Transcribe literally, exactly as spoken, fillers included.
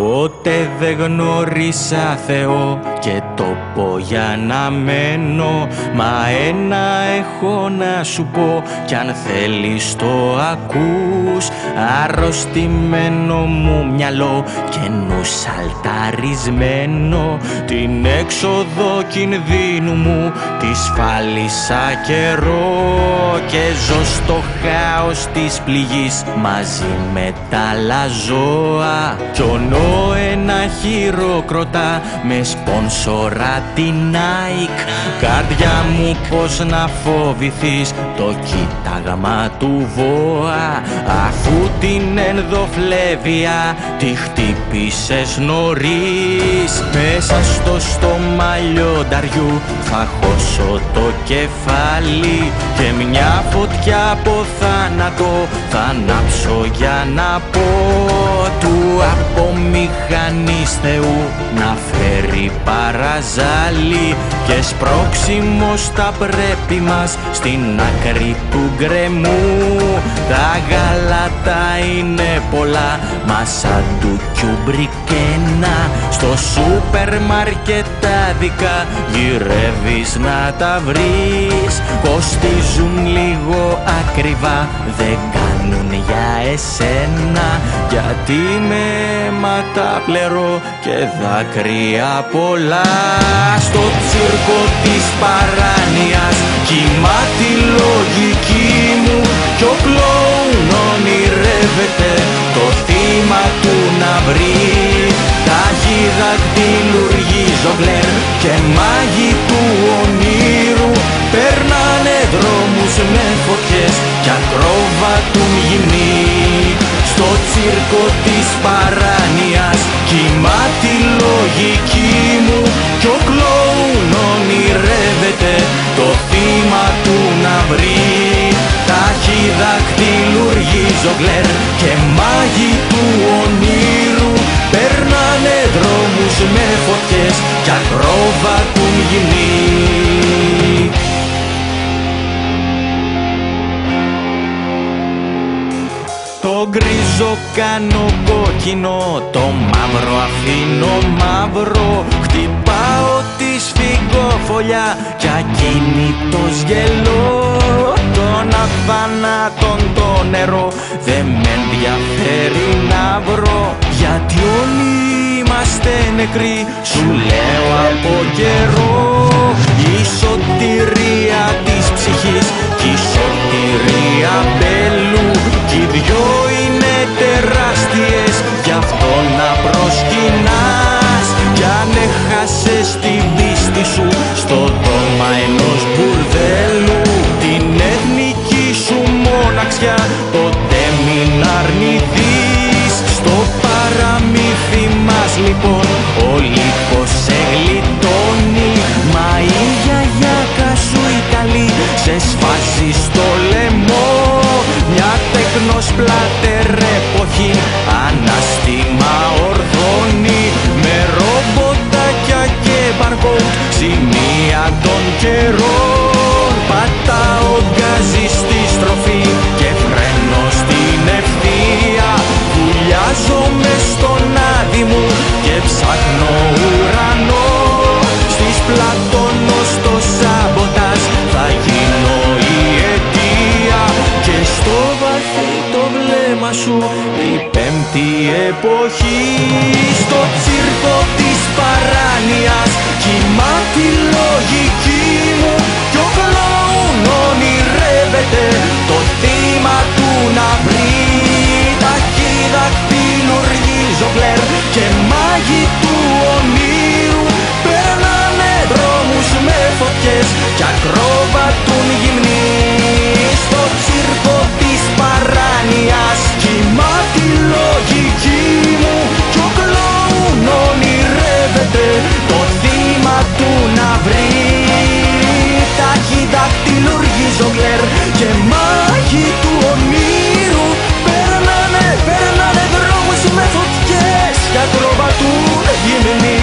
Ποτέ δεν γνώρισα Θεό και τόπο για να μένω. Μα ένα έχω να σου πω κι αν θέλεις το ακούς. Αρρωστημένο μου μυαλό και νους αλταρισμένο. Την έξοδο κινδύνου μου τη σφάλισα καιρό. Και ζω στο χάος της πληγής μαζί με τα άλλα ζώα. Κι ο Νόε να χειροκροτά με σπονσορά την Nike. Καρδιά μου πως να φοβηθείς το κοίταγμα του βόα. Αφού την ενδοφλέβεια τη χτύπησες νωρίς. Μέσα στο στόμα λιονταριού θα χώσω το κεφάλι. Και μια φωτιά από θάνατο θα ανάψω για να πω του απομηχανής Θεού να φέρει παραζάλι. Και σπρώξιμο στα πρέπει μας στην άκρη του γκρεμού. Τα γάλατα είναι πολλά μα σαν του κιουμπρικένα. Στο σούπερ μάρκετ άδικα γυρεύεις να τα βρεις. Κοστίζουν λίγο ακριβά, δεν κάνουν για εσένα. Γιατί με αίματα πλερώ και δάκρυα πολλά. Στο τσίρκο της παράνοιας κοιμά τη λογική μου. Κι ο κλόουν ονειρεύεται το θύμα του να βρει. Τάχει δακτυλουργεί ζογλέρ και μάγοι του ονείρου. Περνάνε δρόμους με φωτιές κι ακρόβατουν γυμνοί. Στο τσίρκο της παράνοιας κοιμά τη λογική μου. Κι ο κλόουν ονειρεύεται το θύμα του να βρει. Τάχει δακτυλουργεί ζογλέρ και μάγοι του ονείρου. Περνάνε δρόμους με φωτιές κι ακρόβατουν γυμνοί. Το γκρίζο κάνω κόκκινο, το μαύρο αφήνω μαύρο. Χτυπάω τη σφιγγόφωλιά κι ακίνητος γελώ. Τον αθάνατον το νερό δεν με ενδιαφέρει να βρω. Γιατί όλοι είμαστε νεκροί, σου λέω από καιρό. Η σωτηρία της ψυχής κι η σωτηρία μπέλου. Κι οι δυο είναι τεράστιες, γι' αυτό να προσκυνάς. Κι αν έχασες την πίστη σου στο δώμα ενός μπουρδέλου, την εθνική σου μοναξιά ποτέ μην αρνηθείς. Στο παραμύθι μας λοιπόν ο λύκος σε γλιτώνει. Μα η γιαγιάκα σου η καλή σε σφάζει στο λαιμό. Μια τεκνοσπλάτερ εποχή ανάστημα ορδώνει. Με ρομποτάκια και μπαρκό σημεία των καιρών. Πατάω γκάζι στη στροφή και φρένω στην ευθεία. Βουλιάζομαι στον άδει μου και ψάχνω ουρανό. Στις πλατώνω στο σαμποτάζ θα γίνω η αιτία. Και στο βαθύ το βλέμμα σου η πέμπτη εποχή. Στο τσίρκο της παράνοιας κοιμά τη λογική μου. Κι ο κλόουν ονειρεύεται το θύμα του να βρει. Ταχύ δακτυλουργεί ζογλέρ και μάγοι του ονείρου. Περνάνε δρόμους με φωτιές κι ακρόβατουν γυμνοί. Στο τσίρκο της παράνοιας κοιμά τη λογική μου. Κι ο κλόουν ονειρεύεται το θύμα του να βρει. Τάχει δακτυλουργεί ζογλέρ και μάγοι του ονείρου. Περνάνε, περνάνε δρόμους με φωτιές κι ακρόβατουν γυμνοί.